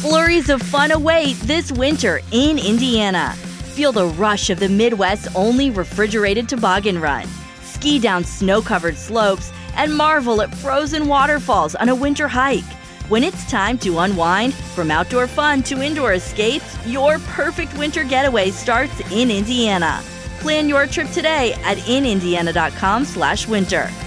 Flurries of fun await this winter in Indiana. Feel the rush of the Midwest's only refrigerated toboggan run. Ski down snow-covered slopes and marvel at frozen waterfalls on a winter hike. When it's time to unwind, from outdoor fun to indoor escapes, your perfect winter getaway starts in Indiana. Plan your trip today at inindiana.com/winter.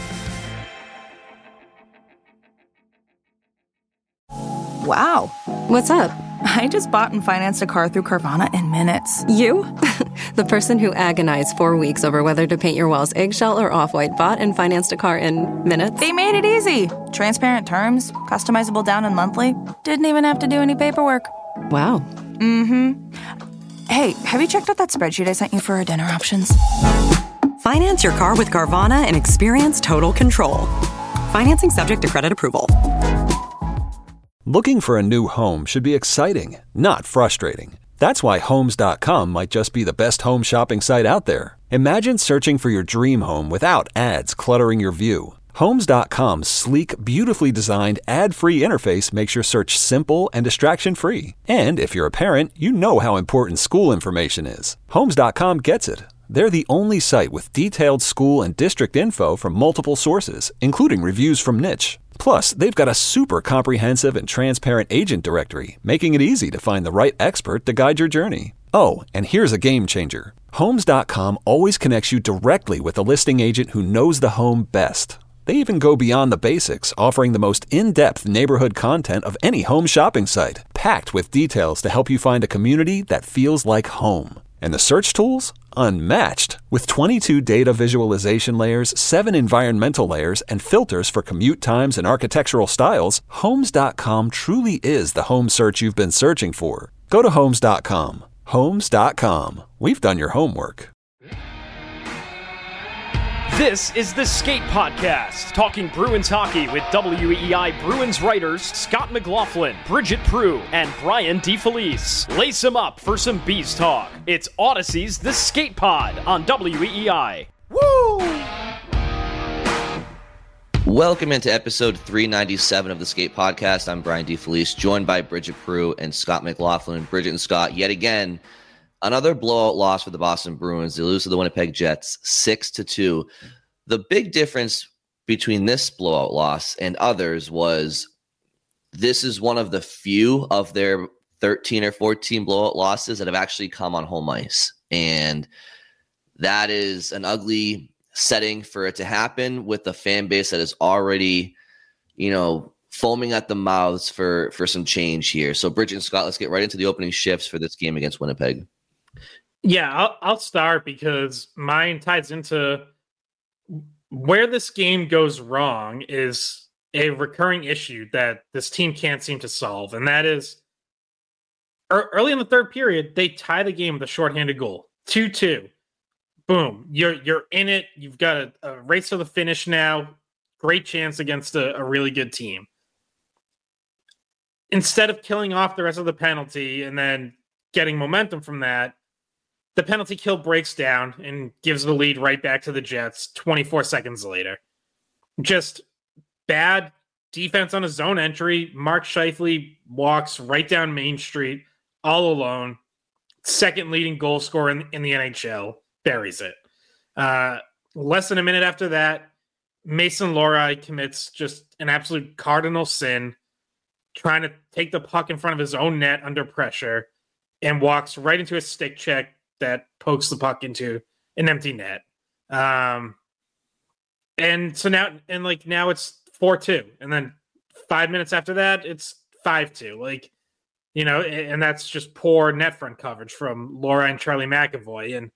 Wow. What's up? I just bought and financed a car through Carvana in minutes. You? The person who agonized 4 weeks over whether to paint your walls eggshell or off-white bought and financed a car in minutes? They made it easy. Transparent terms, customizable down and monthly. Didn't even have to do any paperwork. Wow. Mm-hmm. Hey, have you checked out that spreadsheet I sent you for our dinner options? Finance your car with Carvana and experience total control. Financing subject to credit approval. Looking for a new home should be exciting, not frustrating. That's why Homes.com might just be the best home shopping site out there. Imagine searching for your dream home without ads cluttering your view. Homes.com's sleek, beautifully designed, ad-free interface makes your search simple and distraction-free. And if you're a parent, you know how important school information is. Homes.com gets it. They're the only site with detailed school and district info from multiple sources, including reviews from Niche. Plus, they've got a super comprehensive and transparent agent directory, making it easy to find the right expert to guide your journey. Oh, and here's a game changer. Homes.com always connects you directly with a listing agent who knows the home best. They even go beyond the basics, offering the most in-depth neighborhood content of any home shopping site, packed with details to help you find a community that feels like home. And the search tools? Unmatched. With 22 data visualization layers, 7 environmental layers, and filters for commute times and architectural styles, Homes.com truly is the home search you've been searching for. Go to Homes.com. Homes.com. We've done your homework. This is the Skate Podcast, talking Bruins hockey with WEEI Bruins writers Scott McLaughlin, Bridget Prue, and Brian DeFelice. Lace them up for some Bees talk. It's Odyssey's The Skate Pod on WEEI. Woo! Welcome into episode 397 of the Skate Podcast. I'm Brian DeFelice, joined by Bridget Prue and Scott McLaughlin. Bridget and Scott, yet again, another blowout loss for the Boston Bruins. They lose to the Winnipeg Jets 6-2. The big difference between this blowout loss and others was this is one of the few of their 13 or 14 blowout losses that have actually come on home ice. And that is an ugly setting for it to happen with a fan base that is already, foaming at the mouths for some change here. So Bridget and Scott, let's get right into the opening shifts for this game against Winnipeg. Yeah, I'll start because mine ties into where this game goes wrong is a recurring issue that this team can't seem to solve, and that is early in the third period, they tie the game with a shorthanded goal, 2-2. Boom, you're in it. You've got a race to the finish now. Great chance against a really good team. Instead of killing off the rest of the penalty and then getting momentum from that, the penalty kill breaks down and gives the lead right back to the Jets 24 seconds later. Just bad defense on a zone entry. Mark Scheifele walks right down Main Street all alone. Second leading goal scorer in the NHL. Buries it. Less than a minute after that, Mason Lohrei commits just an absolute cardinal sin, trying to take the puck in front of his own net under pressure, and walks right into a stick check that pokes the puck into an empty net. And so now it's 4-2. And then 5 minutes after that, it's 5-2. And that's just poor net front coverage from Lohrei and Charlie McAvoy. And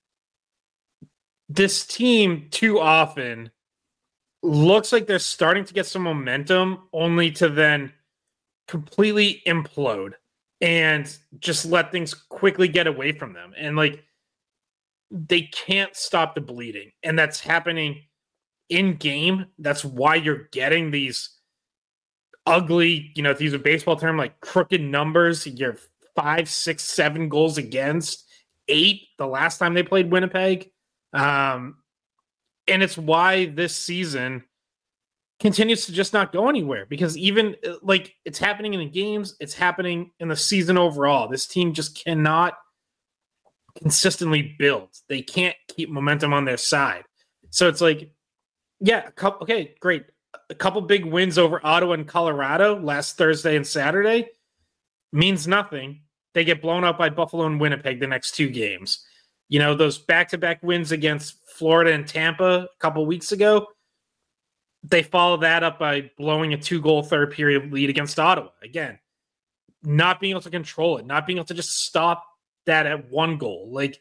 this team too often looks like they're starting to get some momentum only to then completely implode and just let things quickly get away from them. And they can't stop the bleeding. And that's happening in game. That's why you're getting these ugly, to use a baseball term, crooked numbers. You're 5, 6, 7 goals against, 8 the last time they played Winnipeg. And it's why this season continues to just not go anywhere, because even like it's happening in the games, it's happening in the season overall. This team just cannot consistently build. They can't keep momentum on their side. So it's like, yeah, okay, great. A couple big wins over Ottawa and Colorado last Thursday and Saturday means nothing. They get blown out by Buffalo and Winnipeg the next two games. You know, those back-to-back wins against Florida and Tampa a couple weeks ago, they follow that up by blowing a 2-goal third period lead against Ottawa. Again, not being able to control it, not being able to just stop that at 1 goal. Like,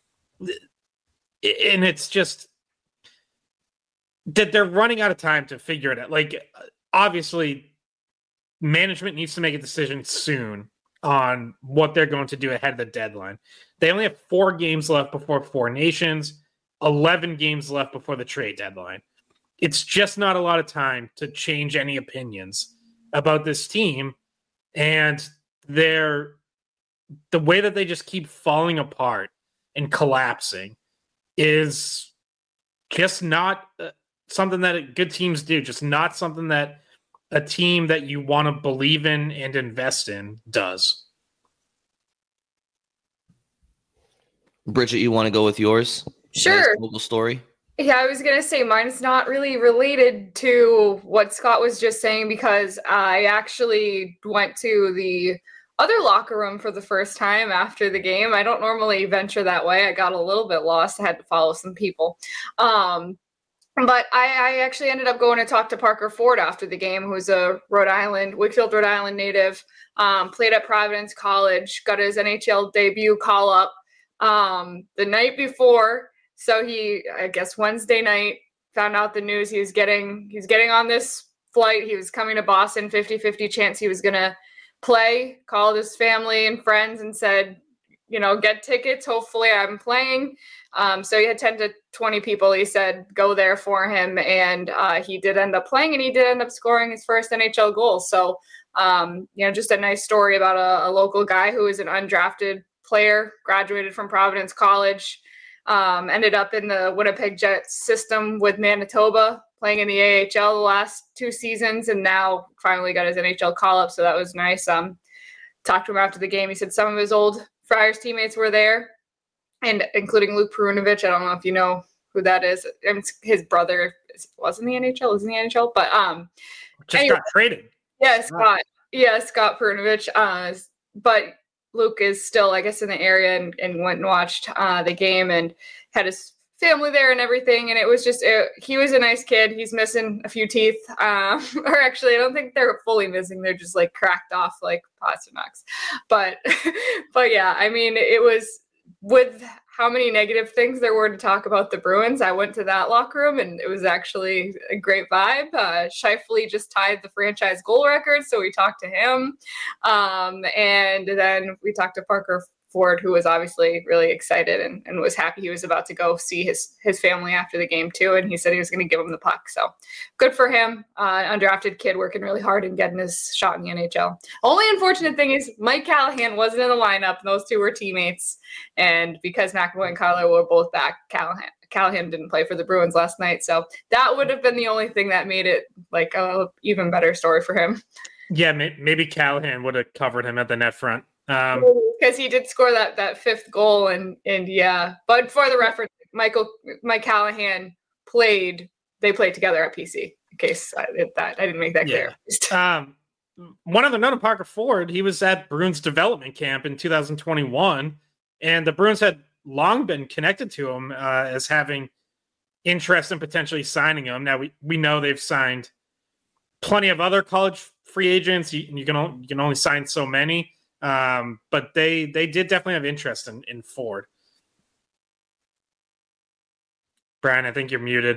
and it's just that they're running out of time to figure it out. Like, obviously, management needs to make a decision soon on what they're going to do ahead of the deadline. They only have 4 games left before Four Nations, 11 games left before the trade deadline. It's just not a lot of time to change any opinions about this team. And the way that they just keep falling apart and collapsing is just not something that good teams do, just not something that a team that you want to believe in and invest in does. Bridget, you want to go with yours? Sure. Local story? Yeah, I was going to say mine's not really related to what Scott was just saying, because I actually went to the other locker room for the first time after the game. I don't normally venture that way. I got a little bit lost. I had to follow some people. But I actually ended up going to talk to Parker Ford after the game, who's a Wakefield, Rhode Island native, played at Providence College, got his NHL debut call up the night before. So I guess Wednesday night, found out the news he's getting on this flight. He was coming to Boston, 50-50 chance he was going to play, called his family and friends and said, you know, get tickets. Hopefully I'm playing. So he had 10 to 20 people, he said, go there for him. And he did end up playing, and he did end up scoring his first NHL goal. So, you know, just a nice story about a local guy who is an undrafted player, graduated from Providence College, ended up in the Winnipeg Jets system with Manitoba, playing in the AHL the last 2 seasons, and now finally got his NHL call-up, so that was nice. Talked to him after the game. He said some of his old Friars teammates were there, and including Luke Perunovich. I don't know if you know who that is. His brother was in the NHL, but just anyway, got traded. Yeah, Scott. Yeah, Scott Perunovich. But Luke is still, I guess, in the area and went and watched the game and had his family there and everything. And it was just, he was a nice kid. He's missing a few teeth. Or actually, I don't think they're fully missing. They're just like cracked off like Pasternak's. But yeah, I mean, it was with how many negative things there were to talk about the Bruins. I went to that locker room and it was actually a great vibe. Scheifele just tied the franchise goal record, so we talked to him. And then we talked to Parker Ford, who was obviously really excited and was happy he was about to go see his family after the game too. And he said he was going to give him the puck. So good for him. Undrafted kid working really hard and getting his shot in the NHL. Only unfortunate thing is Mike Callahan wasn't in the lineup, and those two were teammates. And because McAvoy and Carlo were both back, Callahan didn't play for the Bruins last night. So that would have been the only thing that made it like a even better story for him. Yeah, maybe Callahan would have covered him at the net front. Because he did score that fifth goal, and yeah. But for the reference, Mike Callahan they played together at PC. In case I didn't make that clear. One other note on Parker Ford, he was at Bruins development camp in 2021, and the Bruins had long been connected to him as having interest in potentially signing him. Now we know they've signed plenty of other college free agents. You can only sign so many. But they did definitely have interest in Ford. Brian, I think you're muted.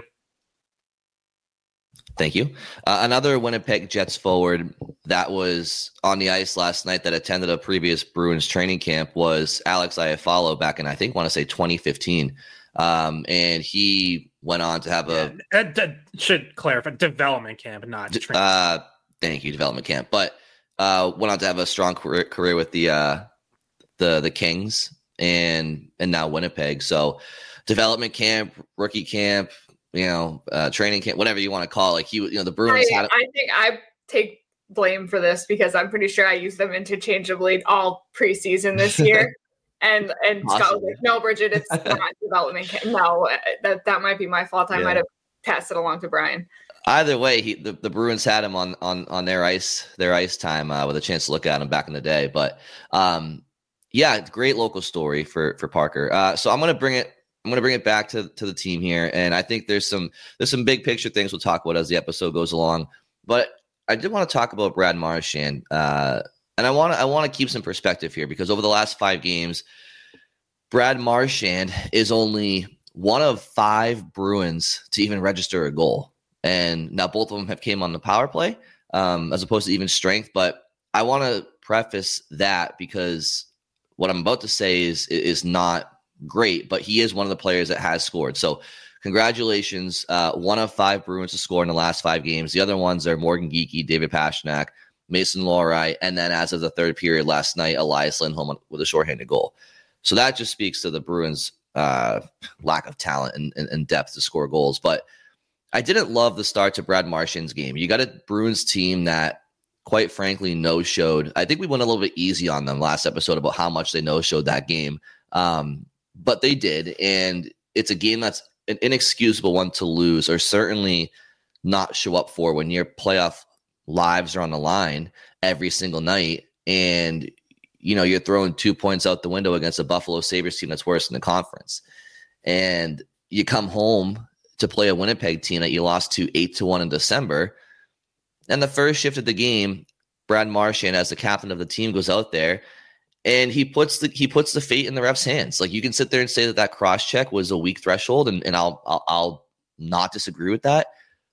Thank you. Another Winnipeg Jets forward that was on the ice last night that attended a previous Bruins training camp was Alex Iafallo back in, I think, want to say 2015. And he went on to have should clarify, development camp, not training. Thank you, development camp. But went on to have a strong career with the Kings and now Winnipeg. So development camp, rookie camp, training camp, whatever you want to call it. The Bruins I think I take blame for this because I'm pretty sure I used them interchangeably all preseason this year. and Scott was like, no, Bridget, it's not development camp. No, that might be my fault. I might have passed it along to Brian. Either way, the Bruins had him on their ice time with a chance to look at him back in the day. But great local story for Parker. So I'm gonna bring it back to the team here, and I think there's some big picture things we'll talk about as the episode goes along. But I did want to talk about Brad Marchand, and I want to keep some perspective here because over the last 5 games, Brad Marchand is only one of 5 Bruins to even register a goal. And now both of them have came on the power play as opposed to even strength. But I want to preface that because what I'm about to say is not great, but he is one of the players that has scored. So congratulations. 1 of 5 Bruins to score in the last 5 games. The other ones are Morgan Geekie, David Pastrnak, Mason Lohrei, and then as of the third period last night, Elias Lindholm with a shorthanded goal. So that just speaks to the Bruins' lack of talent and depth to score goals. But I didn't love the start to Brad Marchand's game. You got a Bruins team that, quite frankly, no-showed. I think we went a little bit easy on them last episode about how much they no-showed that game. But they did, and it's a game that's an inexcusable one to lose or certainly not show up for when your playoff lives are on the line every single night and you're throwing 2 points out the window against a Buffalo Sabres team that's worse in the conference. And you come home to play a Winnipeg team that you lost to 8-1 in December. And the first shift of the game, Brad Marchand, as the captain of the team, goes out there and he puts the fate in the ref's hands. Like, you can sit there and say that cross check was a weak threshold, and I'll not disagree with that.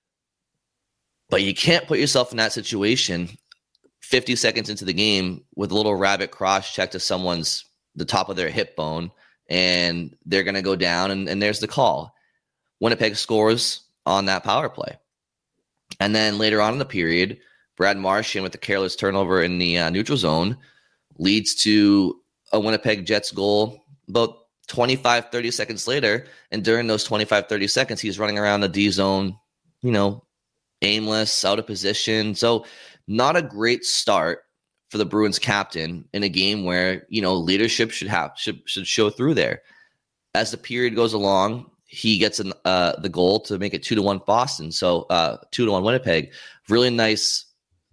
But you can't put yourself in that situation 50 seconds into the game with a little rabbit cross check to the top of their hip bone, and they're going to go down, and there's the call. Winnipeg scores on that power play. And then later on in the period, Brad Marchand with the careless turnover in the neutral zone leads to a Winnipeg Jets goal about 25, 30 seconds later. And during those 25, 30 seconds, he's running around the D zone, aimless, out of position. So not a great start for the Bruins captain in a game where, leadership should show through there. As the period goes along, he gets the goal to make it 2-1 Boston. So 2-1 Winnipeg. Really nice,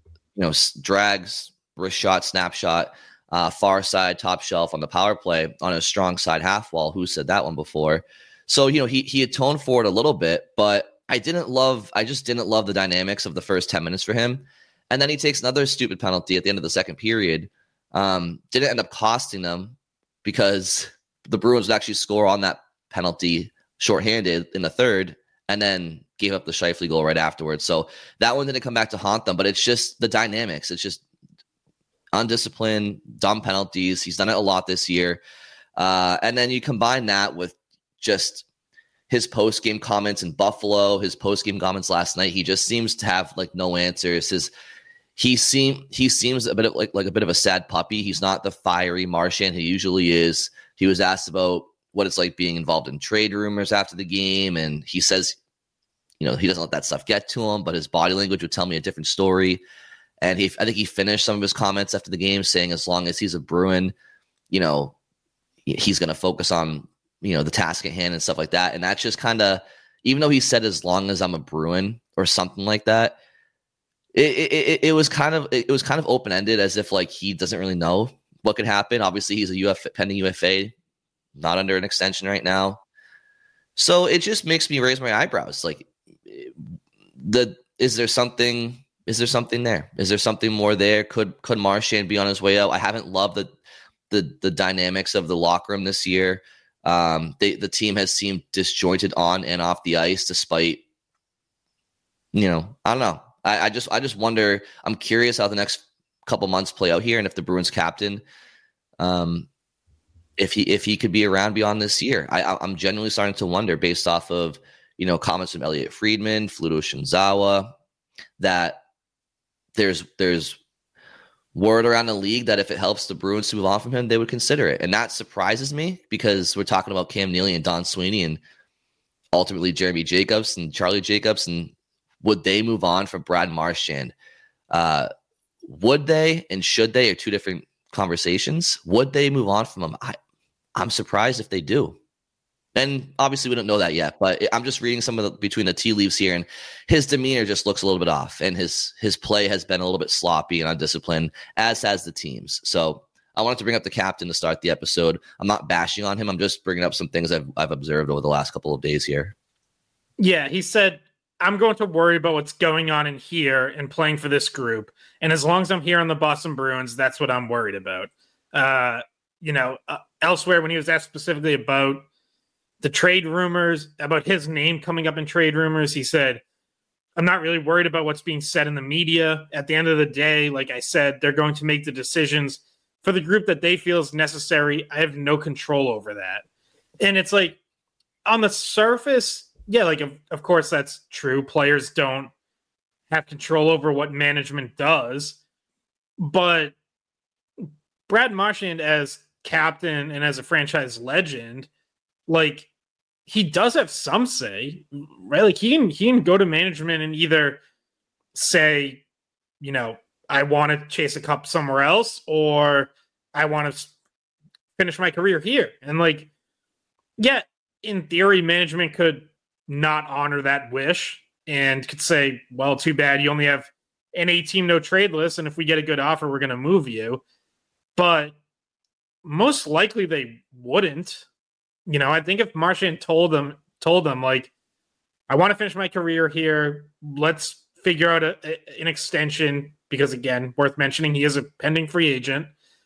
drags, wrist shot, snapshot, far side, top shelf on the power play on a strong side half wall. Who said that one before? So, he atoned for it a little bit, but I just didn't love the dynamics of the first 10 minutes for him. And then he takes another stupid penalty at the end of the second period. Didn't end up costing them because the Bruins would actually score on that penalty shorthanded in the third, and then gave up the Scheifele goal right afterwards. So that one didn't come back to haunt them, but it's just the dynamics. It's just undisciplined, dumb penalties. He's done it a lot this year. And then you combine that with just his post-game comments in Buffalo, his post-game comments last night. He just seems to have no answers. He seems a bit of like a bit of a sad puppy. He's not the fiery Marchand he usually is. He was asked about what it's like being involved in trade rumors after the game. And he says, he doesn't let that stuff get to him, but his body language would tell me a different story. And I think he finished some of his comments after the game saying, as long as he's a Bruin, he's going to focus on, the task at hand and stuff like that. And that's just kind of, even though he said, as long as I'm a Bruin or something like that, it was kind of open-ended, as if he doesn't really know what could happen. Obviously he's a pending UFA, not under an extension right now. So it just makes me raise my eyebrows. Is there something there? Is there something more there? Could Marchand be on his way out? I haven't loved the dynamics of the locker room this year. The team has seemed disjointed on and off the ice, despite, I don't know. I just wonder. I'm curious how the next couple months play out here, and if the Bruins captain, if he could be around beyond this year. I'm genuinely starting to wonder, based off of comments from Elliot Friedman, Fluto Shinzawa, that there's word around the league that if it helps the Bruins to move on from him, they would consider it. And that surprises me, because we're talking about Cam Neely and Don Sweeney, and ultimately Jeremy Jacobs and Charlie Jacobs, and would they move on from Brad Marchand? Would they and should they are two different conversations. Would they move on from him? I'm surprised if they do. And obviously we don't know that yet, but I'm just reading some of the between the tea leaves here, and his demeanor just looks a little bit off, and his play has been a little bit sloppy and undisciplined, as has the team's. So I wanted to bring up the captain to start the episode. I'm not bashing on him. I'm just bringing up some things I've observed over the last couple of days here. Yeah, he said, I'm going to worry about what's going on in here and playing for this group. And as long as I'm here on the Boston Bruins, that's what I'm worried about. Elsewhere, when he was asked specifically about the trade rumors, about his name coming up in trade rumors, he said, I'm not really worried about what's being said in the media. At the end of the day, like I said, they're going to make the decisions for the group that they feel is necessary. I have no control over that. And it's like, on the surface, yeah, like, of course, that's true. Players don't have control over what management does. But Brad Marchand, as captain and as a franchise legend, like, he does have some say, right? Like, he can go to management and either say, I want to chase a cup somewhere else, or I want to finish my career here. And, like, yeah, in theory, management could not honor that wish and could say, well, too bad, you only have an 8-team no trade list, and if we get a good offer, we're going to move you. But most likely they wouldn't. I think if Marchand told them like, I want to finish my career here, let's figure out an extension, because again, worth mentioning, he is a pending free agent.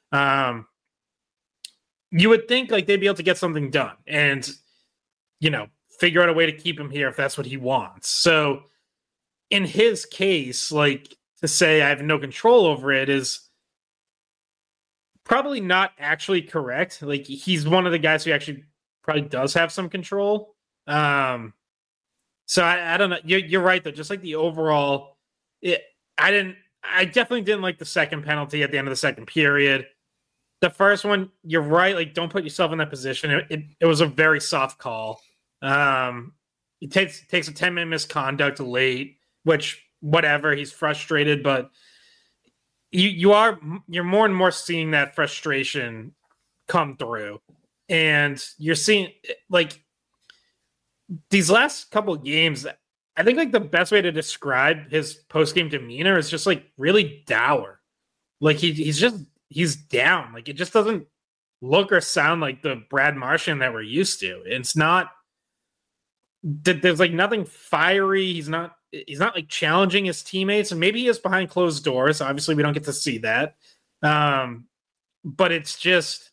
You would think like they'd be able to get something done and, figure out a way to keep him here if that's what he wants. So in his case, like, to say I have no control over it is probably not actually correct. Like, he's one of the guys who actually probably does have some control. So I don't know. You're right though. Just like the overall, I definitely didn't like the second penalty at the end of the second period. The first one, you're right. Like, don't put yourself in that position. It was a very soft call. It takes a 10-minute misconduct late, which whatever, he's frustrated, but you're more and more seeing that frustration come through. And you're seeing, like, these last couple of games, I think, like, the best way to describe his post-game demeanor is just, like, really dour. Like, he's down. Like, it just doesn't look or sound like the Brad Marchand that we're used to. It's not, there's, like, nothing fiery. He's not like challenging his teammates, and maybe he is behind closed doors. Obviously, we don't get to see that. But it's just,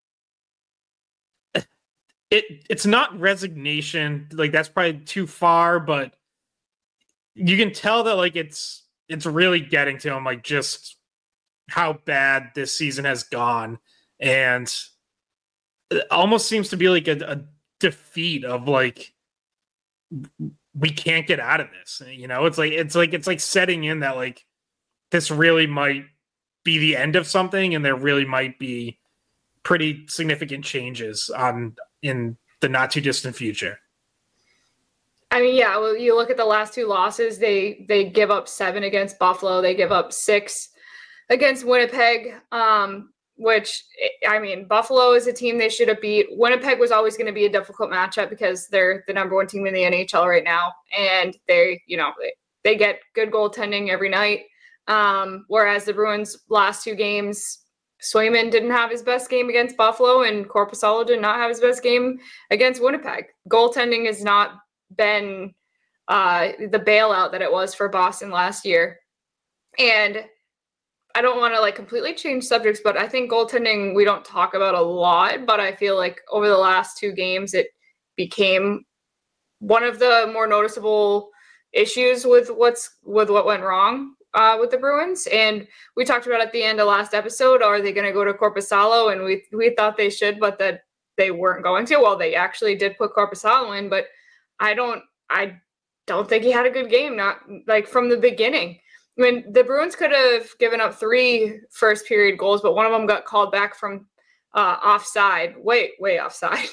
it's not resignation. Like, that's probably too far, but you can tell that, like, it's really getting to him, like, just how bad this season has gone. And it almost seems to be like a defeat of, like, we can't get out of this. It's like setting in that, like, this really might be the end of something, and there really might be pretty significant changes in the not too distant future. I mean, yeah, well, you look at the last two losses, they give up 7 against Buffalo. They give up 6 against Winnipeg, which, I mean, Buffalo is a team they should have beat. Winnipeg was always going to be a difficult matchup because they're the number 1 team in the NHL right now. And they get good goaltending every night. Whereas the Bruins' last 2 games, Swayman didn't have his best game against Buffalo, and Korpisalo did not have his best game against Winnipeg. Goaltending has not been the bailout that it was for Boston last year. And I don't want to, like, completely change subjects, but I think goaltending we don't talk about a lot, but I feel like over the last 2 games it became one of the more noticeable issues with what went wrong with the Bruins. And we talked about at the end of last episode, are they going to go to Korpisalo? And we thought they should, but that they weren't going to. Well, they actually did put Korpisalo in, but I don't think he had a good game, not like from the beginning. I mean, the Bruins could have given up 3 first period goals, but one of them got called back from offside, way offside,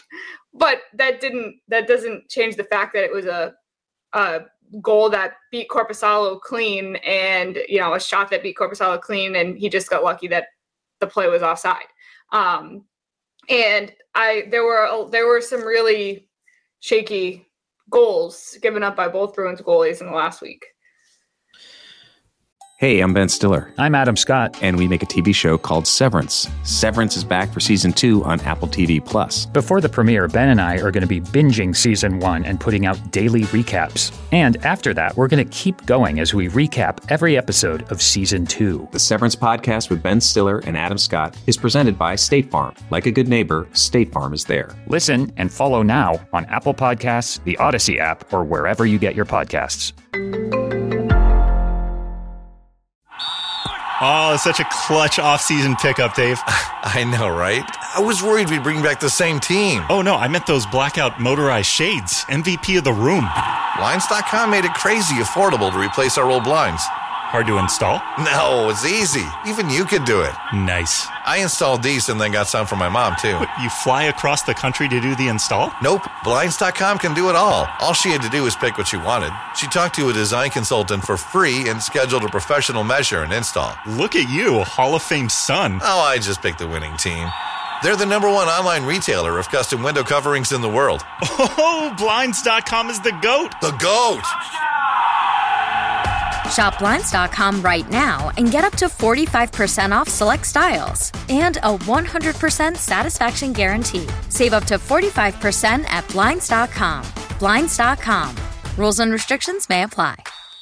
But that doesn't change the fact that it was a goal that beat Korpisalo clean, and a shot that beat Korpisalo clean, and he just got lucky that the play was offside. And there were some really shaky goals given up by both Bruins goalies in the last week. Hey, I'm Ben Stiller. I'm Adam Scott. And we make a TV show called Severance. Severance is back for season 2 on Apple TV+. Before the premiere, Ben and I are going to be binging season 1 and putting out daily recaps. And after that, we're going to keep going as we recap every episode of season 2. The Severance podcast with Ben Stiller and Adam Scott is presented by State Farm. Like a good neighbor, State Farm is there. Listen and follow now on Apple Podcasts, the Odyssey app, or wherever you get your podcasts. Oh, such a clutch off-season pickup, Dave. I know, right? I was worried we'd bring back the same team. Oh, no, I meant those blackout motorized shades. MVP of the room. Blinds.com made it crazy affordable to replace our old blinds. Hard to install? No, it's easy. Even you could do it. Nice. I installed these and then got some for my mom, too. What, you fly across the country to do the install? Nope. Blinds.com can do it all. All she had to do was pick what she wanted. She talked to a design consultant for free and scheduled a professional measure and install. Look at you, a Hall of Fame son. Oh, I just picked the winning team. They're the #1 online retailer of custom window coverings in the world. Oh, Blinds.com is the GOAT. The GOAT! Shop Blinds.com right now and get up to 45% off select styles and a 100% satisfaction guarantee. Save up to 45% at Blinds.com. Blinds.com. Rules and restrictions may apply.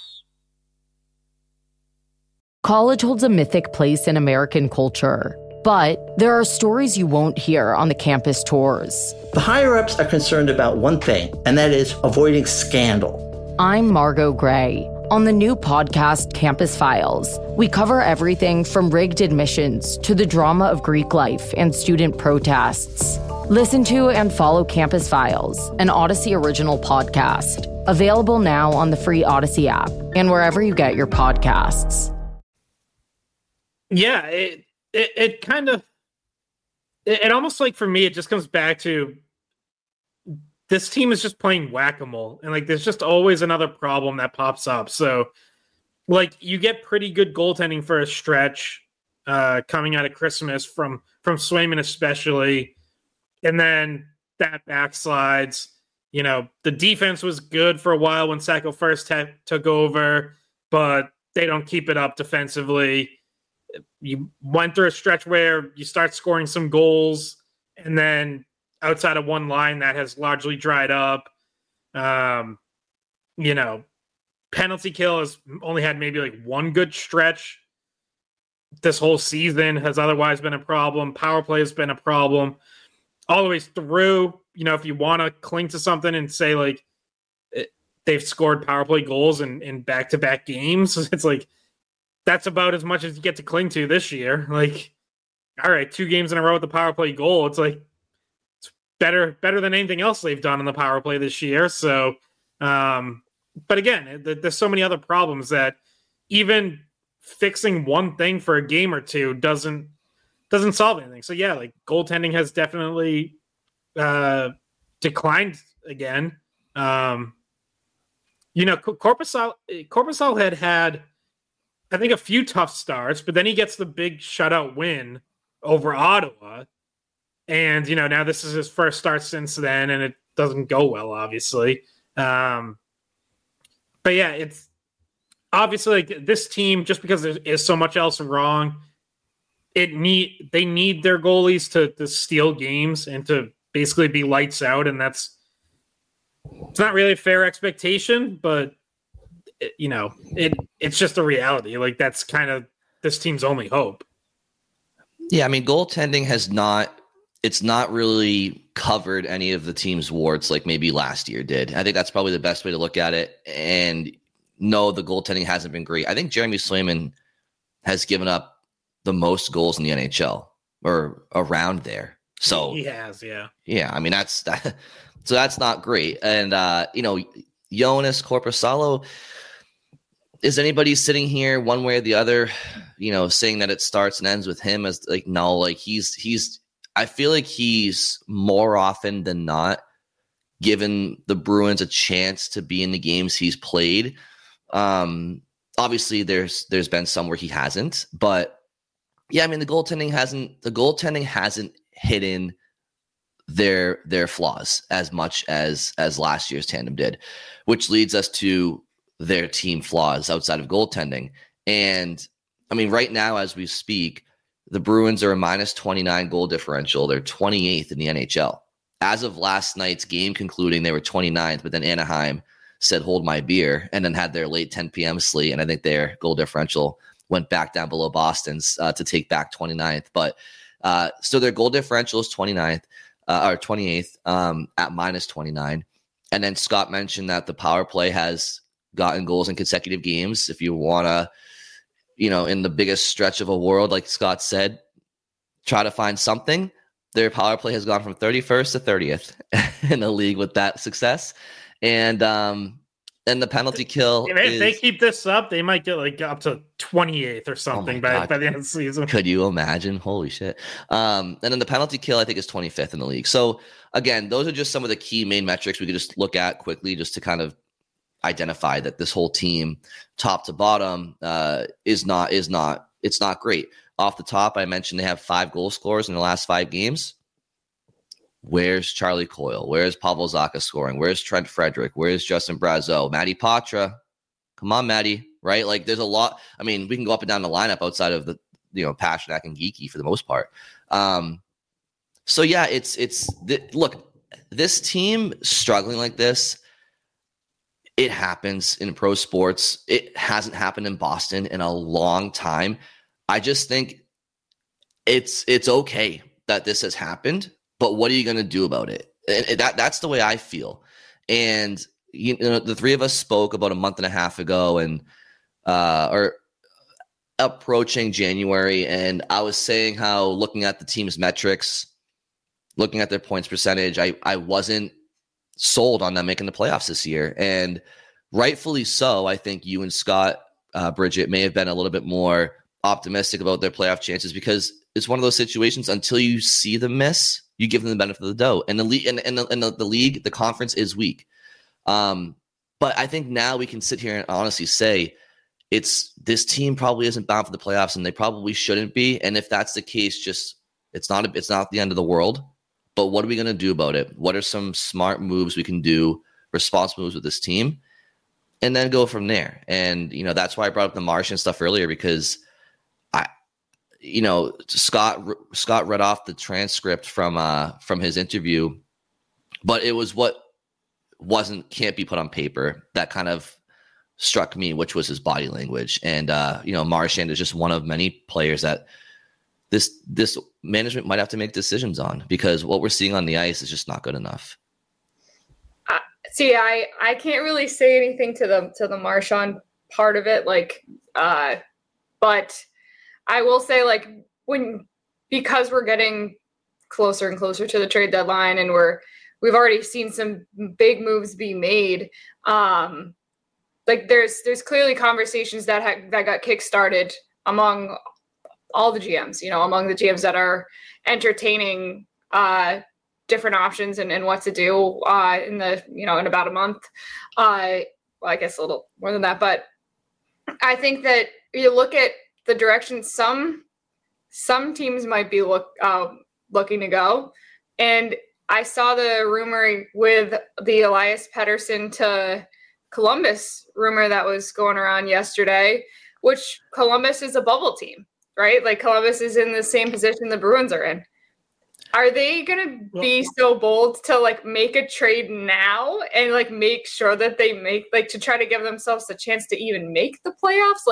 College holds a mythic place in American culture, but there are stories you won't hear on the campus tours. The higher-ups are concerned about one thing, and that is avoiding scandal. I'm Margot Gray. On the new podcast, Campus Files, we cover everything from rigged admissions to the drama of Greek life and student protests. Listen to and follow Campus Files, an Odyssey original podcast. Available now on the free Odyssey app and wherever you get your podcasts. Yeah, it kind of... It almost like, for me, it just comes back to... This team is just playing whack-a-mole, and there's just always another problem that pops up. So, you get pretty good goaltending for a stretch coming out of Christmas from Swayman especially, and then that backslides. The defense was good for a while when Sacco first took over, but they don't keep it up defensively. You went through a stretch where you start scoring some goals, and then outside of one line that has largely dried up. Penalty kill has only had maybe one good stretch this whole season, has otherwise been a problem. Power play has been a problem all the way through. If you want to cling to something and say they've scored power play goals in back-to-back games, it's that's about as much as you get to cling to this year. All right, 2 games in a row with the power play goal. It's better than anything else they've done in the power play this year. So, but again, there's so many other problems that even fixing one thing for a game or two doesn't solve anything. So yeah, goaltending has definitely declined again. Korpisalo had I think a few tough starts, but then he gets the big shutout win over Ottawa. And, now this is his first start since then, and it doesn't go well, obviously. But yeah, it's obviously this team, just because there is so much else wrong, they need their goalies to steal games and to basically be lights out. And it's not really a fair expectation, but it's just a reality. That's kind of this team's only hope. Yeah. Goaltending it's not really covered any of the team's warts like maybe last year did. I think that's probably the best way to look at it. And no, the goaltending hasn't been great. I think Jeremy Swayman has given up the most goals in the NHL or around there. So he has, yeah. Yeah. So that's not great. And, Joonas Korpisalo, is anybody sitting here one way or the other, saying that it starts and ends with him as no, he's I feel like he's more often than not given the Bruins a chance to be in the games he's played. Obviously there's been some where he hasn't, but yeah, I mean, the goaltending hasn't hidden their flaws as much as last year's tandem did, which leads us to their team flaws outside of goaltending. And I mean, right now as we speak, the Bruins are a -29 goal differential. They're 28th in the NHL. As of last night's game concluding, they were 29th, but then Anaheim said, hold my beer, and then had their late 10 p.m. slate. And I think their goal differential went back down below Boston's to take back 29th. But so their goal differential is 29th or 28th at -29. And then Scott mentioned that the power play has gotten goals in consecutive games. If you want to, in the biggest stretch of a world, like Scott said, try to find something. Their power play has gone from 31st to 30th in the league with that success. And the penalty kill. If they keep this up, they might get like up to 28th or something by the end of the season. Could you imagine? Holy shit. And then the penalty kill, I think, is 25th in the league. So again, those are just some of the key main metrics we could just look at quickly just to kind of identify that this whole team, top to bottom, it's not great. Off the top, I mentioned they have 5 goal scorers in the last 5 games. Where's Charlie Coyle? Where's Pavel Zacha scoring? Where's Trent Frederick? Where's Justin Brazeau? Matty Patra. Come on, Matty. Right? Like, there's a lot. I mean, we can go up and down the lineup outside of the, Pastrnak and Geeky for the most part. So yeah, look, this team struggling like this, it happens in pro sports. It hasn't happened in Boston in a long time. I just think it's okay that this has happened, but what are you going to do about it? And that's the way I feel. And the three of us spoke about a month and a half ago, and or approaching January, and I was saying how, looking at the team's metrics, looking at their points percentage, I wasn't sold on them making the playoffs this year, and rightfully so. I think you and Scott, Bridget, may have been a little bit more optimistic about their playoff chances, because it's one of those situations, until you see them miss, you give them the benefit of the doubt. And the league and the league, the conference is weak. But I think now we can sit here and honestly say this team probably isn't bound for the playoffs, and they probably shouldn't be. And if that's the case, just it's not the end of the world. But what are we going to do about it? What are some smart moves we can do, responsible moves with this team, and then go from there? And that's why I brought up the Martian stuff earlier, because Scott read off the transcript from his interview, but it was what can't be put on paper that kind of struck me, which was his body language. And Marchand is just one of many players that this management might have to make decisions on, because what we're seeing on the ice is just not good enough. See, I can't really say anything to the Marchand part of it, but I will say, because we're getting closer and closer to the trade deadline, and we've already seen some big moves be made. There's clearly conversations that got kickstarted among all the GMs, among the GMs that are entertaining different options and what to do in about a month. I guess a little more than that, but I think that you look at the direction some teams might be looking to go. And I saw the rumor with the Elias Pettersson to Columbus rumor that was going around yesterday, which Columbus is a bubble team, right? Like, Columbus is in the same position the Bruins are in. Are they going to be so bold to make a trade now and make sure that they make to try to give themselves a chance to even make the playoffs?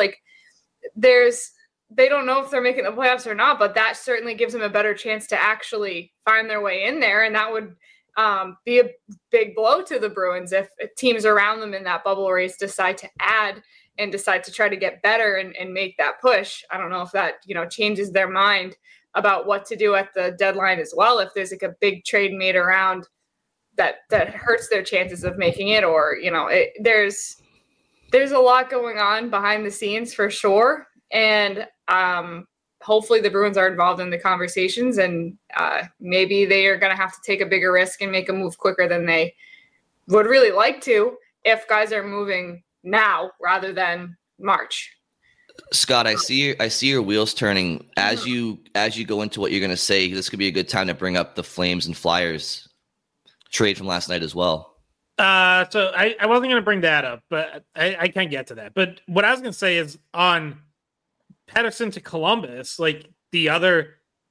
They don't know if they're making the playoffs or not, but that certainly gives them a better chance to actually find their way in there. And that would be a big blow to the Bruins if teams around them in that bubble race decide to add and decide to try to get better and make that push. I don't know if that, changes their mind about what to do at the deadline as well. If there's a big trade made around that hurts their chances of making it, or, there's a lot going on behind the scenes for sure. And hopefully the Bruins are involved in the conversations, and maybe they are going to have to take a bigger risk and make a move quicker than they would really like to if guys are moving now rather than March. Scott, I see your wheels turning as you go into what you're going to say. This could be a good time to bring up the Flames and Flyers trade from last night as well. So I wasn't going to bring that up, but I can get to that. But what I was going to say is on Pettersson to Columbus, like the other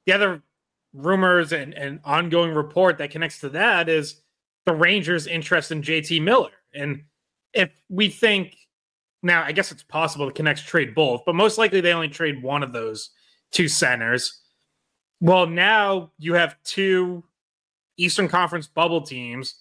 rumors and ongoing report that connects to that is the Rangers' interest in JT Miller. And if we think now, I guess it's possible the Canucks trade both, but most likely they only trade one of those two centers. Well, now you have two Eastern Conference bubble teams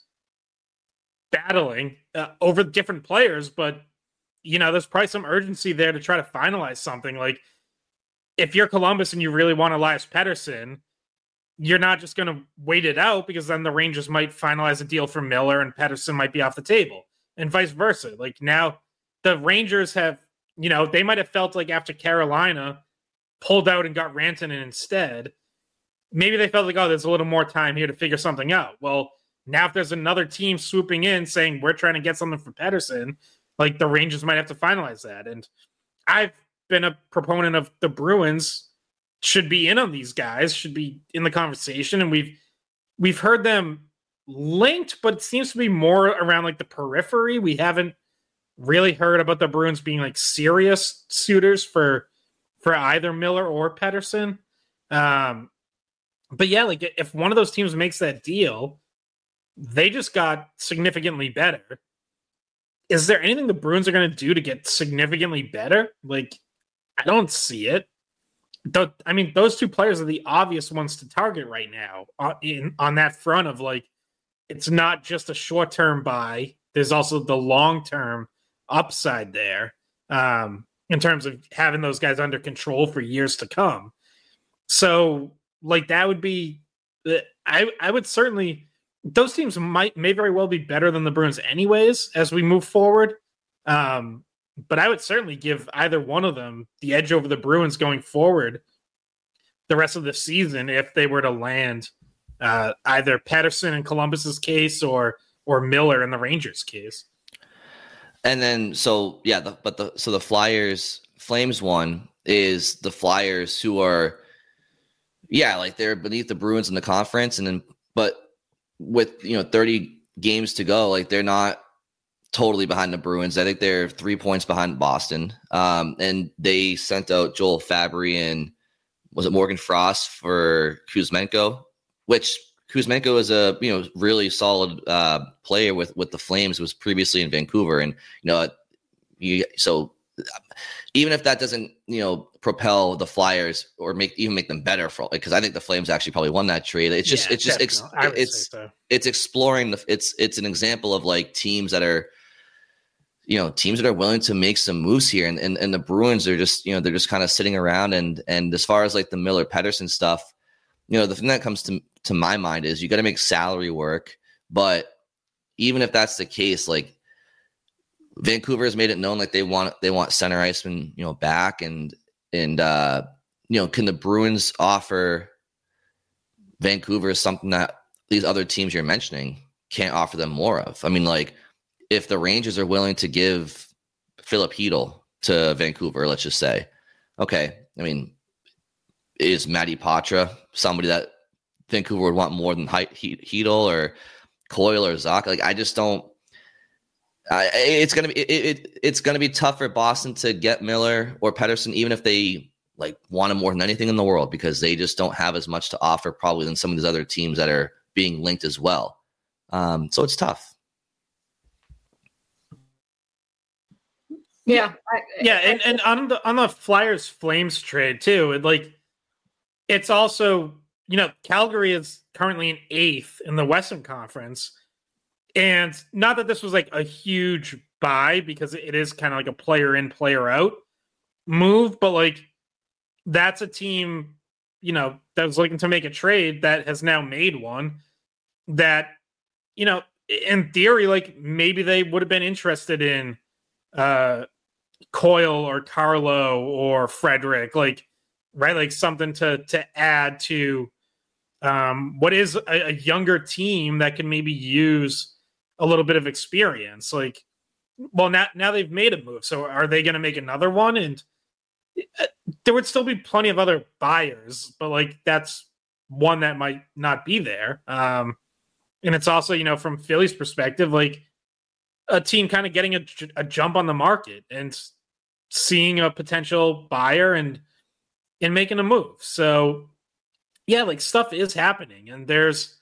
battling over different players, but there's probably some urgency there to try to finalize something. Like if you're Columbus and you really want Elias Pettersson, you're not just going to wait it out, because then the Rangers might finalize a deal for Miller and Pettersson might be off the table, and vice versa. Like now the Rangers have, they might have felt like after Carolina pulled out and got Rantanen instead, maybe they felt like, oh, there's a little more time here to figure something out. Well, now if there's another team swooping in saying we're trying to get something for Pettersson, like the Rangers might have to finalize that. And I've been a proponent of the Bruins should be in on these guys, should be in the conversation. And we've heard them linked, but it seems to be more around like the periphery. We haven't really heard about the Bruins being like serious suitors for either Miller or Pettersson. But yeah, like if one of those teams makes that deal, they just got significantly better. Is there anything the Bruins are going to do to get significantly better? Like, I don't see it. I mean, those two players are the obvious ones to target right now on that front of like, it's not just a short-term buy. There's also the long-term upside there in terms of having those guys under control for years to come. So like that would be, I would certainly, those teams may very well be better than the Bruins anyways as we move forward. But I would certainly give either one of them the edge over the Bruins going forward the rest of the season if they were to land either Pettersson in Columbus's case or Miller in the Rangers case. And then, so yeah, the Flames one is the Flyers, who are, yeah, like they're beneath the Bruins in the conference, and then but with 30 games to go, like they're not totally behind the Bruins. I think they're 3 points behind Boston. And they sent out Joel Fabry and was it Morgan Frost for Kuzmenko, which Kuzmenko is a really solid player with the Flames, was previously in Vancouver, and so even if that doesn't propel the Flyers or make them better, for because I think the Flames actually probably won that trade. It's exploring it's an example of like teams that are willing to make some moves here, and the Bruins are just they're just kind of sitting around, and as far as like the Miller Pettersson stuff, the thing that comes to my mind is you got to make salary work. But even if that's the case, like Vancouver has made it known like they want center iceman back, and can the Bruins offer Vancouver something that these other teams you're mentioning can't offer them more of? I mean, like if the Rangers are willing to give Philip Hedl to Vancouver, let's just say, okay, I mean, is Matty Patra somebody that Vancouver would want more than Hedl or Coyle or Zach? Like, I just don't. It's gonna be tough for Boston to get Miller or Pettersson, even if they like want him more than anything in the world, because they just don't have as much to offer probably than some of these other teams that are being linked as well. So it's tough. Yeah, and on the Flyers Flames trade too, it's also Calgary is currently in 8th in the Western Conference. And not that this was like a huge buy, because it is kind of like a player in, player out move, but like that's a team, that was looking to make a trade that has now made one that, in theory, like maybe they would have been interested in Coyle or Carlo or Frederick. Like right? Like something to add to what is a younger team that can maybe use a little bit of experience. Like, well, now they've made a move, so are they going to make another one? And there would still be plenty of other buyers, but like that's one that might not be there. And it's also, you know, from Philly's perspective, like a team kind of getting a jump on the market and seeing a potential buyer and making a move. So yeah, like stuff is happening, and there's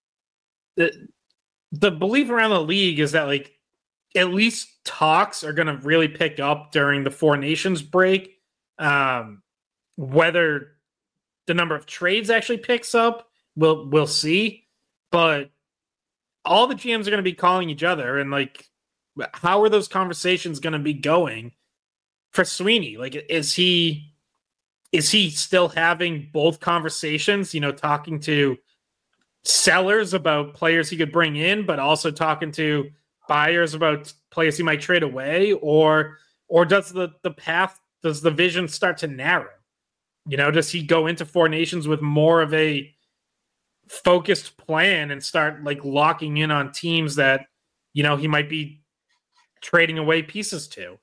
the belief around the league is that like at least talks are going to really pick up during the Four Nations break. Whether the number of trades actually picks up, we'll see. But all the GMs are going to be calling each other, and like, how are those conversations going to be going for Sweeney? Like, is he still having both conversations? You know, talking to sellers about players he could bring in, but also talking to buyers about players he might trade away, or does does the vision start to narrow? You know, does he go into Four Nations with more of a focused plan and start like locking in on teams that, you know, he might be trading away pieces to?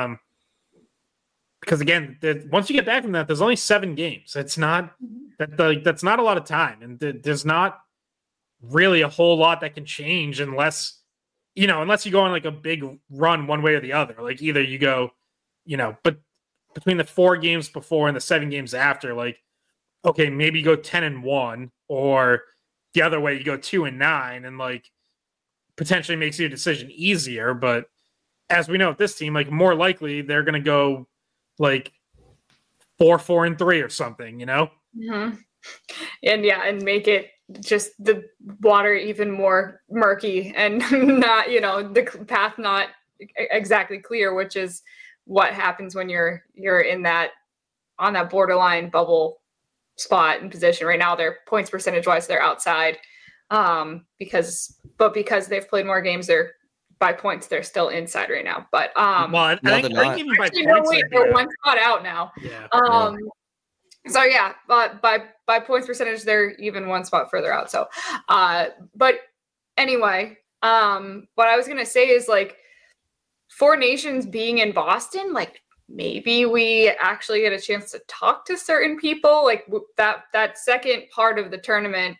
Because again, once you get back from that, there's only 7 games. It's not that's not a lot of time, and there's not really a whole lot that can change unless you go on like a big run one way or the other. Like either you go, you know, but between the 4 games before and the 7 games after, like, okay, maybe you go 10-1, or the other way you go 2-9, and like potentially makes your decision easier. But as we know with this team, like more likely they're going to go like 4-4-3 or something, you know? Mm-hmm. And make it just the water even more murky and not, you know, the path not exactly clear, which is what happens when you're in that on that borderline bubble spot and position. Right now, their points percentage wise, they're outside because they've played more games, they're by points, they're still inside right now. But I think even by points, they're one spot out now. Yeah. So yeah, but by points percentage, they're even one spot further out. So, but anyway, what I was gonna say is like Four Nations being in Boston, like maybe we actually get a chance to talk to certain people. Like that second part of the tournament,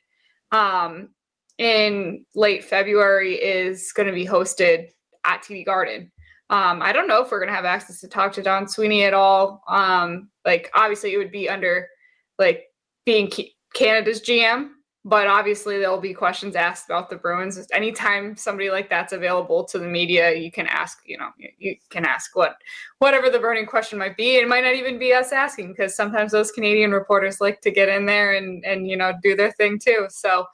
in late February is going to be hosted at TD Garden. I don't know if we're going to have access to talk to Don Sweeney at all. Like obviously it would be under like being Canada's GM, but obviously there'll be questions asked about the Bruins. Anytime somebody like that's available to the media, you can ask, you can ask whatever the burning question might be. It might not even be us asking, because sometimes those Canadian reporters like to get in there and do their thing too. So,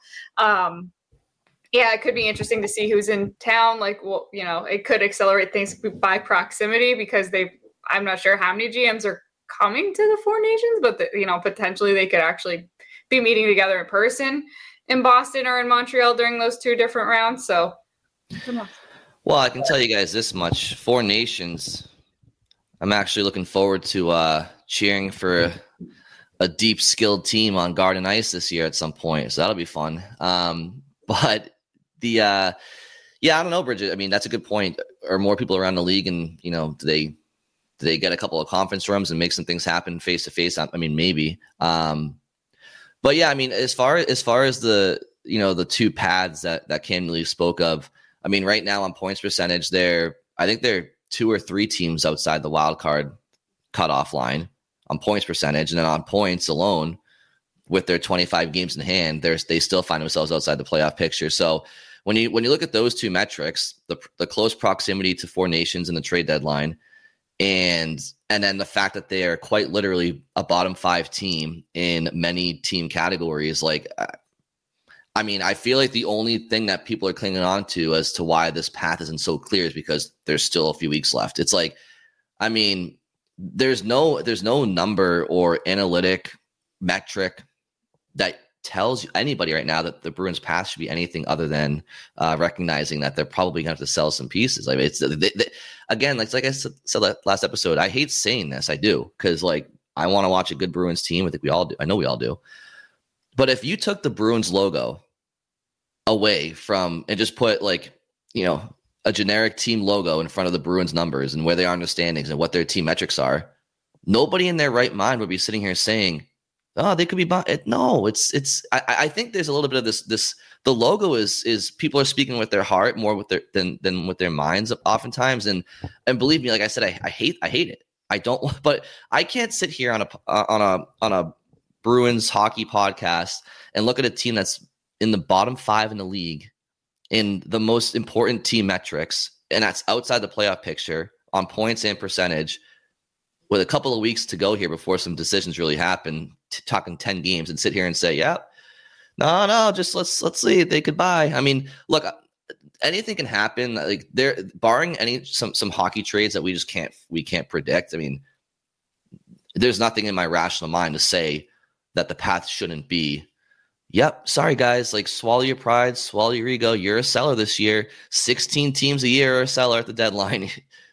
yeah, it could be interesting to see who's in town. Like, well, it could accelerate things by proximity, because I'm not sure how many GMs are coming to the Four Nations, but potentially they could actually be meeting together in person in Boston or in Montreal during those 2 different rounds. So, well, I can tell you guys this much: Four Nations, I'm actually looking forward to cheering for a deep, skilled team on Garden Ice this year at some point. So that'll be fun. But I don't know, Bridget. I mean, that's a good point. Are more people around the league, and do they get a couple of conference rooms and make some things happen face to face? I mean, maybe. But yeah, I mean, as far as the the 2 paths that Cam Neely spoke of, I mean, right now on points percentage, I think they're 2 or 3 teams outside the wild card cutoff line on points percentage, and then on points alone, with their 25 games in hand, they still find themselves outside the playoff picture. So when you look at those 2 metrics, the close proximity to Four Nations in the trade deadline, and then the fact that they are quite literally a bottom 5 team in many team categories, like, I mean, I feel like the only thing that people are clinging on to as to why this path isn't so clear is because there's still a few weeks left. It's like, I mean, there's no number or analytic metric that tells anybody right now that the Bruins path should be anything other than recognizing that they're probably going to have to sell some pieces. Like, it's again, like I said last episode, I hate saying this. I do, because like I want to watch a good Bruins team. I think we all do. I know we all do. But if you took the Bruins logo away from and just put like, a generic team logo in front of the Bruins numbers and where they are in the standings and what their team metrics are, nobody in their right mind would be sitting here saying, oh, they could be. No, I think there's a little bit of this. The logo is people are speaking with their heart more with their than with their minds oftentimes. And believe me, like I said, I hate it. I don't, but I can't sit here on a Bruins hockey podcast and look at a team that's in the bottom 5 in the league in the most important team metrics, and that's outside the playoff picture on points and percentage, with a couple of weeks to go here before some decisions really happen, talking 10 games, and sit here and say, yeah, no, just let's see, they could buy. I mean, look, anything can happen. Like they're barring some hockey trades that we can't predict. I mean, there's nothing in my rational mind to say that the path shouldn't be, yep, sorry guys, like swallow your pride, swallow your ego. You're a seller this year. 16 teams a year are a seller at the deadline.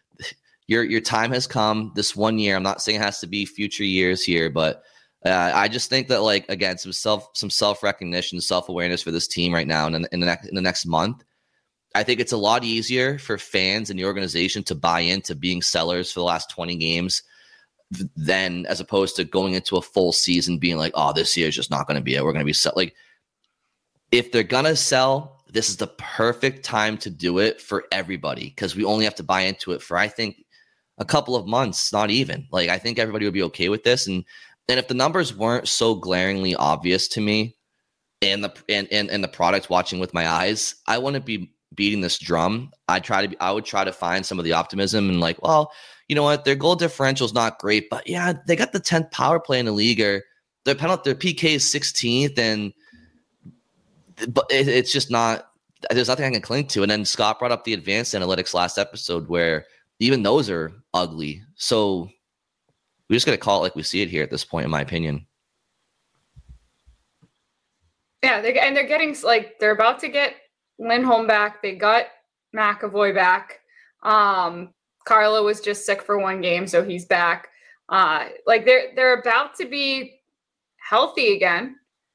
Your time has come this 1 year. I'm not saying it has to be future years here, but I just think that, like, again, some self-recognition, self-awareness for this team right now and in the next month. I think it's a lot easier for fans and the organization to buy into being sellers for the last 20 games than as opposed to going into a full season being like, oh, this year is just not going to be it. We're going to be like, if they're going to sell, this is the perfect time to do it for everybody, because we only have to buy into it for, I think, a couple of months, not even. Like, I think everybody would be okay with this. And if the numbers weren't so glaringly obvious to me and the product watching with my eyes, I wouldn't be beating this drum. I would try to find some of the optimism and like, well, you know what, their goal differential is not great, but yeah, they got the 10th power play in the league, or their PK is 16th, but it's just not. There's nothing I can cling to. And then Scott brought up the advanced analytics last episode, where even those are ugly. So we just got to call it like we see it here at this point, in my opinion. Yeah, they're getting, like, they're about to get Lindholm back. They got McAvoy back. Carlo was just sick for 1 game, so he's back. Like, they're about to be healthy again.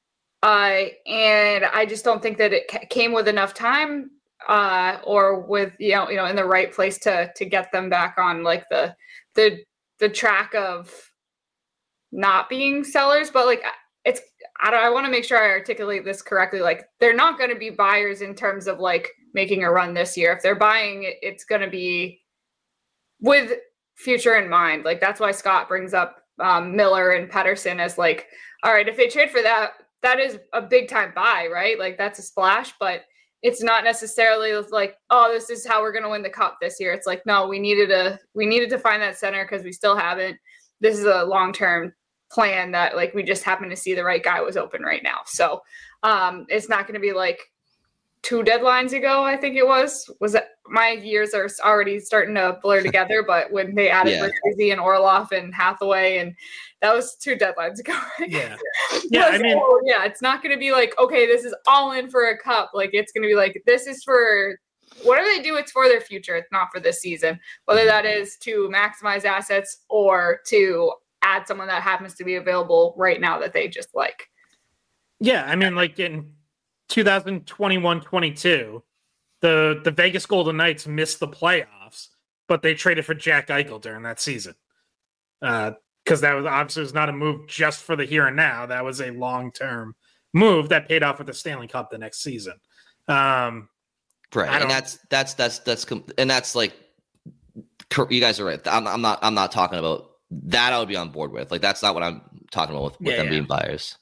And I just don't think that it came with enough time or with, you know, in the right place to get them back on, like, the track of not being sellers. But, like, I want to make sure I articulate this correctly. Like, they're not going to be buyers in terms of, like, making a run this year. If they're buying, it's going to be with future in mind. Like, that's why Scott brings up Miller and Pettersson as, like, all right, if they trade for that, that is a big time buy, right? Like, that's a splash, but it's not necessarily like, oh, this is how we're going to win the cup this year. It's like, no, we needed to find that center because we still haven't. This is a long-term plan that, like, we just happen to see the right guy was open right now. So it's not going to be like 2 deadlines ago, I think it was that my years are already starting to blur together, but when they added Bertuzzi and Orlov and Hathaway, and that was 2 deadlines ago. Yeah. Yeah. I mean, it's not going to be like, okay, this is all in for a cup. Like, it's going to be like, this is for whatever they do. It's for their future. It's not for this season, whether that is to maximize assets or to add someone that happens to be available right now that they just like. Yeah. I mean, like, in 2021-22, the Vegas Golden Knights missed the playoffs, but they traded for Jack Eichel during that season. Because that was obviously not a move just for the here and now. That was a long-term move that paid off with the Stanley Cup the next season. Right. And that's like, you guys are right. I'm not talking about that. I would be on board with, like, that's not what I'm talking about with them being buyers.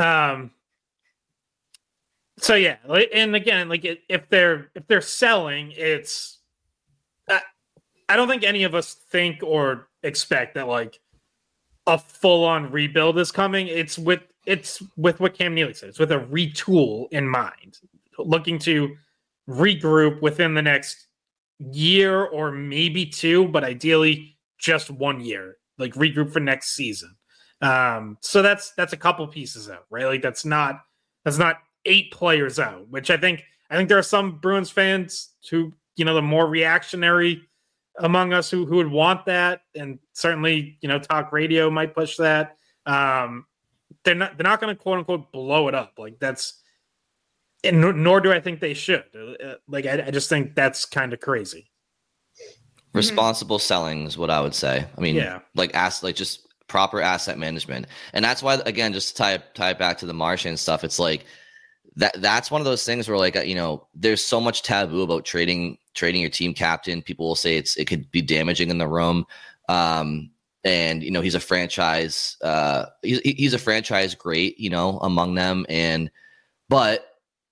So yeah, and again, like, if they're selling, it's I don't think any of us think or expect that, like, a full-on rebuild is coming. It's with what Cam Neely said. It's with a retool in mind, looking to regroup within the next year or maybe 2, but ideally just 1 year, like, regroup for next season. So that's a couple pieces out, right? Like, that's not 8 players out, which I think there are some Bruins fans who, you know, the more reactionary among us who would want that, and certainly, talk radio might push that. They're not going to quote unquote blow it up. Like that's, and nor do I think they should. I just think that's kind of crazy. Responsible selling is what I would say. I mean, just proper asset management. And that's why, again, just to tie it back to the Marchand stuff, it's like that's one of those things where, like, there's so much taboo about trading your team captain. People will say it could be damaging in the room. And he's a franchise he's a franchise great, among them. But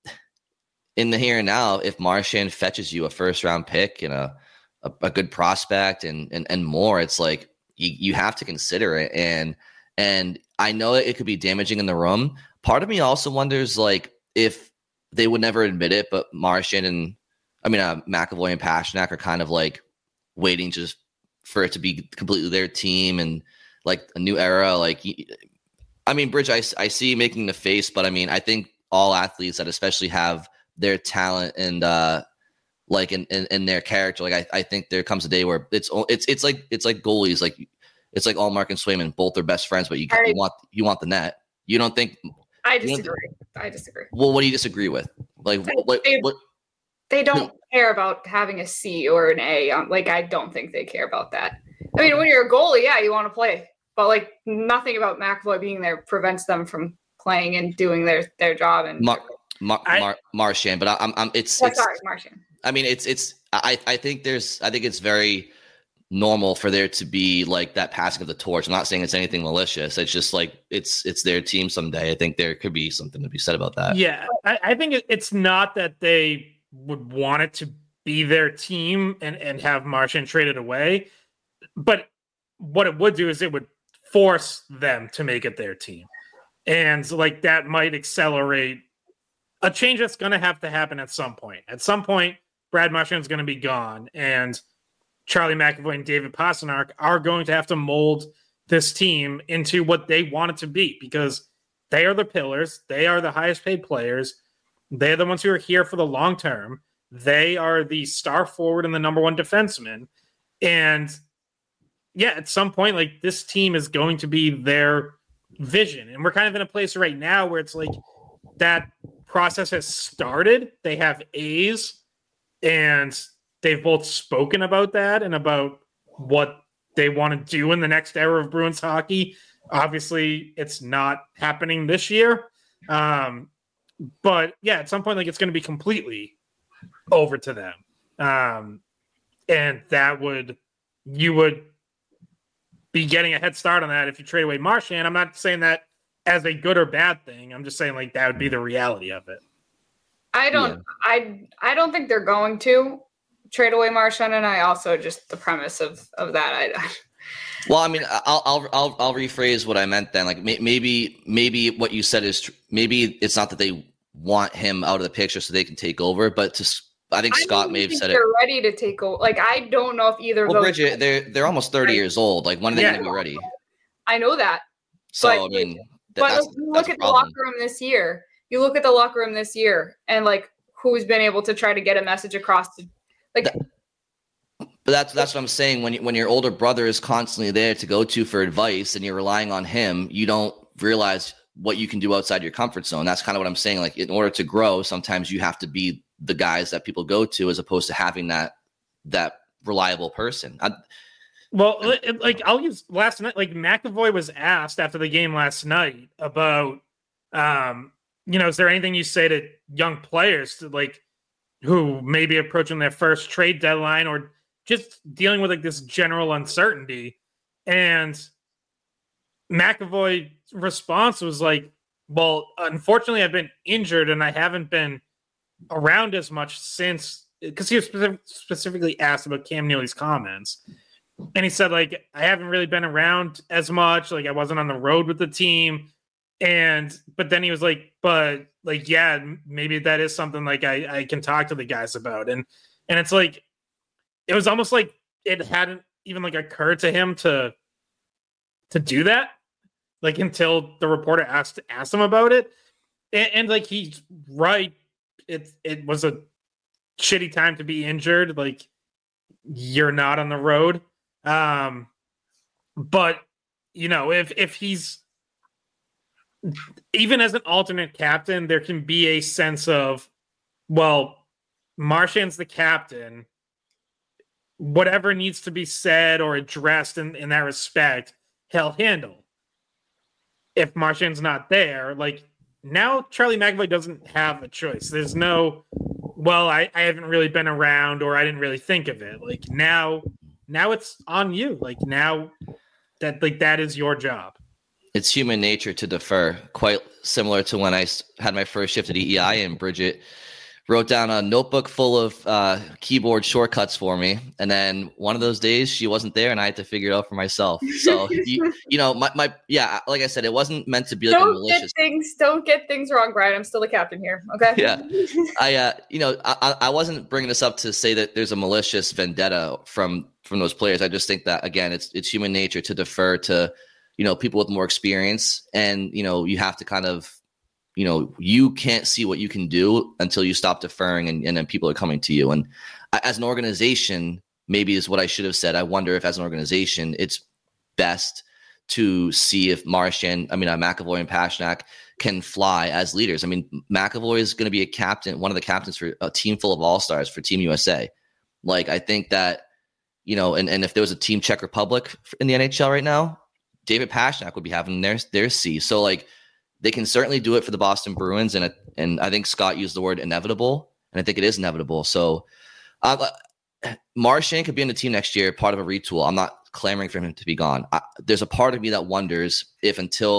in the here and now, if Marchand fetches you a first round pick and a good prospect and more, it's like you have to consider it. And I know it could be damaging in the room. Part of me also wonders, like, if they would never admit it, but Marchand and McAvoy and Pastrnak are kind of like waiting just for it to be completely their team and like a new era. Like, Bridge, I see you making the face, but I think all athletes that especially have their talent and like in their character, like I think there comes a day where it's like goalies, like it's like Allmark and Swayman, both are best friends, but you want the net. You don't think? I disagree. Well, what do you disagree with? Like what? They don't care about having a C or an A. I don't think they care about that. When you're a goalie, yeah, you want to play, but like nothing about McAvoy being there prevents them from playing and doing their job. And Marchand, but sorry, Marchand. I think it's very normal for there to be like that passing of the torch. I'm not saying it's anything malicious. It's just like it's their team someday. I think there could be something to be said about that. Yeah, I think it's not that they would want it to be their team and have Marchand traded away, but what it would do is it would force them to make it their team, and like that might accelerate a change that's going to happen at some point. At some point, Brad Marchand's going to be gone, and Charlie McAvoy and David Pastrnak are going to have to mold this team into what they want it to be, because they are the pillars. They are the highest paid players. They're the ones who are here for the long term. They are the star forward and the number one defenseman. And yeah, at some point, like, this team is going to be their vision. And we're kind of in a place right now where it's like that process has started. They have A's, and they've both spoken about that and about what they want to do in the next era of Bruins hockey. Obviously, it's not happening this year. But yeah, at some point, like, it's going to be completely over to them. And you would be getting a head start on that if you trade away Marchand. I'm not saying that as a good or bad thing. I'm just saying, like, that would be the reality of it. I don't think they're going to trade away Marchand, and I also just the premise of that. Well, I'll rephrase what I meant then. Like, maybe what you said is maybe it's not that they want him out of the picture so they can take over, but I think Scott may have said they're ready to take over. Like, I don't know if either of those. Bridget, they're almost 30 years old. Like, when are they going to be ready? I know that. So but you look at the locker room this year. You look at the locker room this year, and like who's been able to try to get a message across to, like. But that's what I'm saying. When your older brother is constantly there to go to for advice, and you're relying on him, you don't realize what you can do outside your comfort zone. That's kind of what I'm saying. Like, in order to grow, sometimes you have to be the guys that people go to, as opposed to having that reliable person. I'll use last night. Like, McAvoy was asked after the game last night about, is there anything you say to young players to, like, who may be approaching their first trade deadline or just dealing with like this general uncertainty? And McAvoy's response was like, well, unfortunately, I've been injured and I haven't been around as much since, because he was specifically asked about Cam Neely's comments. And he said, like, I haven't really been around as much. Like, I wasn't on the road with the team. But then he was like, but like, yeah, maybe that is something like I can talk to the guys about. And it's like, it was almost like it hadn't even like occurred to him to do that, like, until the reporter asked him about it. And like, he's right. It was a shitty time to be injured. Like, you're not on the road. But if he's even as an alternate captain, there can be a sense of, well, Marchand's the captain. Whatever needs to be said or addressed in that respect, he'll handle. If Marchand's not there, like now Charlie McAvoy doesn't have a choice. There's no, well, I haven't really been around or I didn't really think of it. Like now it's on you. Like now that is your job. It's human nature to defer, quite similar to when I had my first shift at EEI and Bridget wrote down a notebook full of keyboard shortcuts for me. And then one of those days she wasn't there and I had to figure it out for myself. So, like I said, it wasn't meant to be like a malicious. Don't get things wrong, Brian. I'm still the captain here. Okay. Yeah. I wasn't bringing this up to say that there's a malicious vendetta from those players. I just think that, again, it's human nature to defer to, people with more experience. And, you have to kind of, you can't see what you can do until you stop deferring and then people are coming to you. And as an organization, maybe is what I should have said. I wonder if as an organization, it's best to see if McAvoy and Pastrnak can fly as leaders. I mean, McAvoy is going to be one of the captains for a team full of all-stars for Team USA. Like, I think that, and if there was a Team Czech Republic in the NHL right now, David Pastrnak would be having their C. So like, they can certainly do it for the Boston Bruins, and I think Scott used the word inevitable, and I think it is inevitable. So Marchand could be in the team next year, part of a retool. I'm not clamoring for him to be gone. There's a part of me that wonders if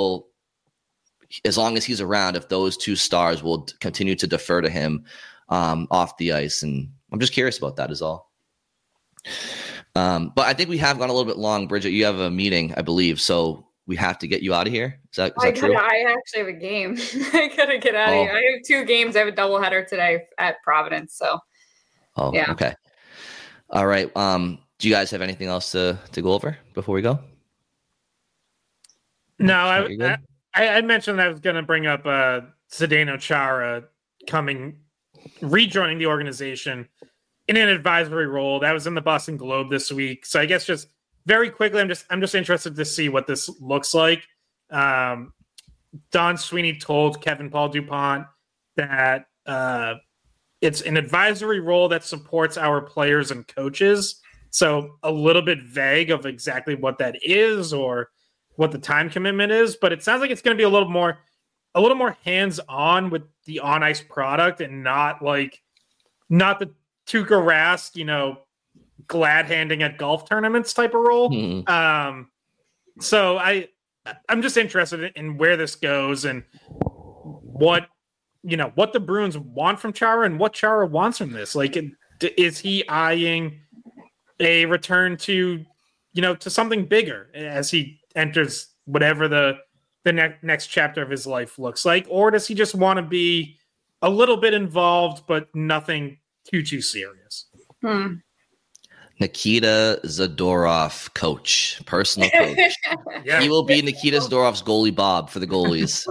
as long as he's around, if those two stars will continue to defer to him off the ice. And I'm just curious about that is all. But I think we have gone a little bit long. Bridget, you have a meeting, I believe, so we have to get you out of here. Is that true? I actually have a game. I gotta get out of here. I have 2 games. I have a doubleheader today at Providence. So, yeah. Okay. All right. Do you guys have anything else to go over before we go? No, I mentioned that I was going to bring up Zdeno Chara rejoining the organization in an advisory role. That was in the Boston Globe this week. So I guess just very quickly, I'm just interested to see what this looks like. Don Sweeney told Kevin Paul DuPont that it's an advisory role that supports our players and coaches. So a little bit vague of exactly what that is or what the time commitment is, but it sounds like it's going to be a little more hands-on with the on-ice product and not the Tuukka Rask, glad handing at golf tournaments type of role. Mm-hmm. So I'm just interested in where this goes and what the Bruins want from Chara and what Chara wants from this. Like, is he eyeing a return to something bigger as he enters whatever the next chapter of his life looks like? Or does he just want to be a little bit involved, but nothing too serious? Nikita Zadorov, personal coach. Yeah. He will be Nikita Zadorov's goalie Bob for the goalies.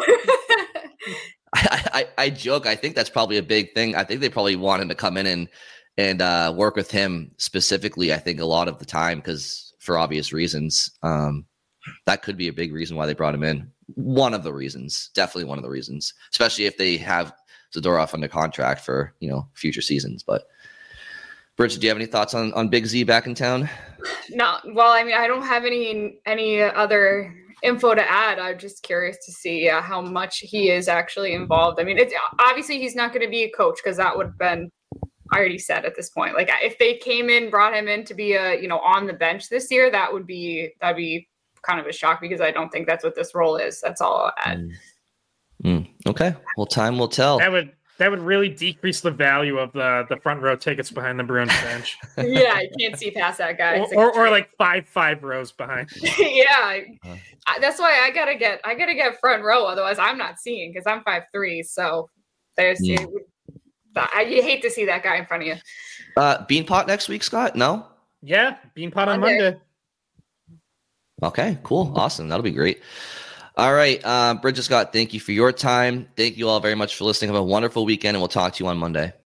I joke. I think that's probably a big thing. I think they probably want him to come in and work with him specifically. I think a lot of the time, because for obvious reasons, that could be a big reason why they brought him in. Definitely one of the reasons, especially if they have Zadorov under contract for future seasons. But Bridget, do you have any thoughts on Big Z back in town? No. Well, I mean, I don't have any other info to add. I'm just curious to see how much he is actually involved. I mean, it's obviously he's not going to be a coach because that would have been already said at this point. Like, if they brought him in to be on the bench this year, that'd be kind of a shock because I don't think that's what this role is. That's all I'll add. Okay. Well, time will tell. That would really decrease the value of the front row tickets behind the Bruins bench. Yeah, I can't see past that guy. or like five rows behind. Yeah, that's why I gotta get front row. Otherwise, I'm not seeing because I'm 5'3". So there's you hate to see that guy in front of you. Beanpot next week, Scott? No. Yeah, Beanpot on Monday. Okay, cool, awesome. That'll be great. All right, Bridget, Scott, thank you for your time. Thank you all very much for listening. Have a wonderful weekend, and we'll talk to you on Monday.